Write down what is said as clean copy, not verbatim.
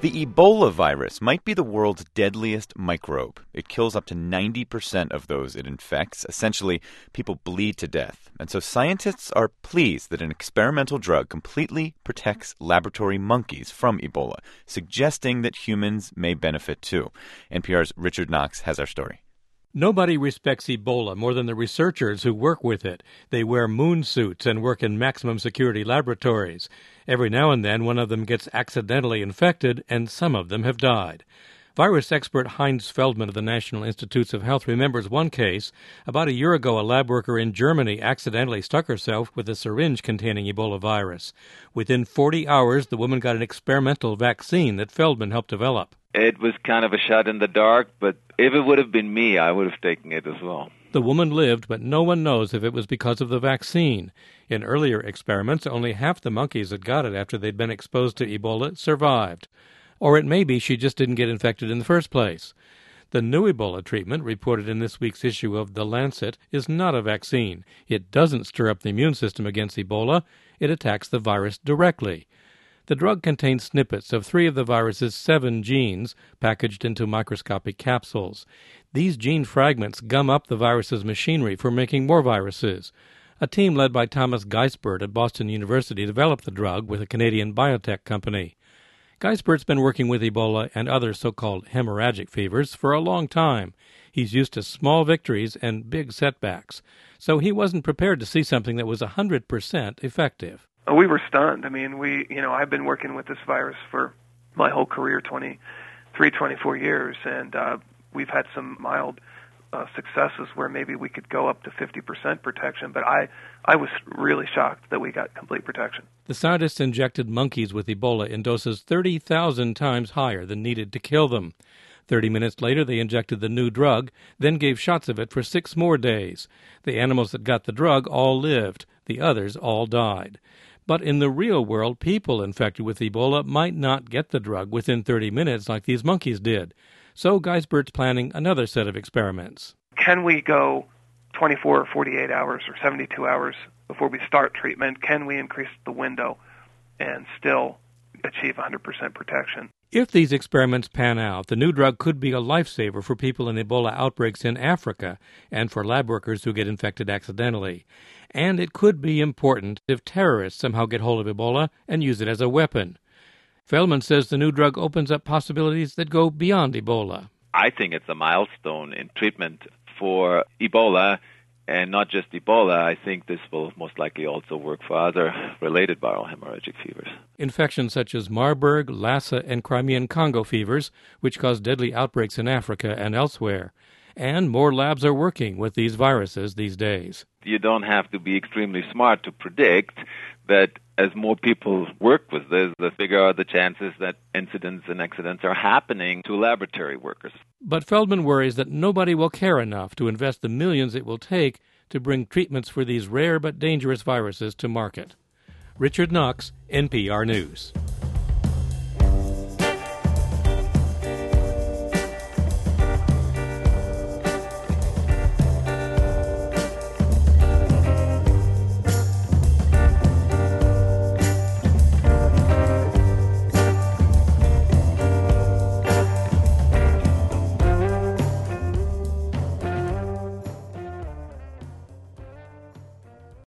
The Ebola virus might be the world's deadliest microbe. It kills up to 90% of those it infects. Essentially, people bleed to death. And so scientists are pleased that an experimental drug completely protects laboratory monkeys from Ebola, suggesting that humans may benefit too. NPR's Richard Knox has our story. Nobody respects Ebola more than the researchers who work with it. They wear moon suits and work in maximum security laboratories. Every now and then, one of them gets accidentally infected, and some of them have died. Virus expert Heinz Feldman of the National Institutes of Health remembers one case. About a year ago, a lab worker in Germany accidentally stuck herself with a syringe containing Ebola virus. Within 40 hours, the woman got an experimental vaccine that Feldman helped develop. It was kind of a shot in the dark, but if it would have been me, I would have taken it as well. The woman lived, but no one knows if it was because of the vaccine. In earlier experiments, only half the monkeys that got it after they'd been exposed to Ebola survived. Or it may be she just didn't get infected in the first place. The new Ebola treatment, reported in this week's issue of The Lancet, is not a vaccine. It doesn't stir up the immune system against Ebola. It attacks the virus directly. The drug contains snippets of 3 of the virus's 7 genes packaged into microscopic capsules. These gene fragments gum up the virus's machinery for making more viruses. A team led by Thomas Geisbert at Boston University developed the drug with a Canadian biotech company. Geisbert's been working with Ebola and other so-called hemorrhagic fevers for a long time. He's used to small victories and big setbacks, so he wasn't prepared to see something that was 100% effective. We were stunned. I mean, I've been working with this virus for my whole career, 24 years, and we've had some mild successes where maybe we could go up to 50% protection, but I was really shocked that we got complete protection. The scientists injected monkeys with Ebola in doses 30,000 times higher than needed to kill them. 30 minutes later, they injected the new drug, then gave shots of it for 6 more days. The animals that got the drug all lived. The others all died. But in the real world, people infected with Ebola might not get the drug within 30 minutes like these monkeys did. So Geisbert's planning another set of experiments. Can we go 24 or 48 hours or 72 hours before we start treatment? Can we increase the window and still achieve 100% protection? If these experiments pan out, the new drug could be a lifesaver for people in Ebola outbreaks in Africa and for lab workers who get infected accidentally. And it could be important if terrorists somehow get hold of Ebola and use it as a weapon. Feldman says the new drug opens up possibilities that go beyond Ebola. I think it's a milestone in treatment for Ebola, and not just Ebola. I think this will most likely also work for other related viral hemorrhagic fevers. Infections such as Marburg, Lassa, and Crimean Congo fevers, which cause deadly outbreaks in Africa and elsewhere. And more labs are working with these viruses these days. You don't have to be extremely smart to predict that as more people work with this, the bigger are the chances that incidents and accidents are happening to laboratory workers. But Feldman worries that nobody will care enough to invest the millions it will take to bring treatments for these rare but dangerous viruses to market. Richard Knox, NPR News.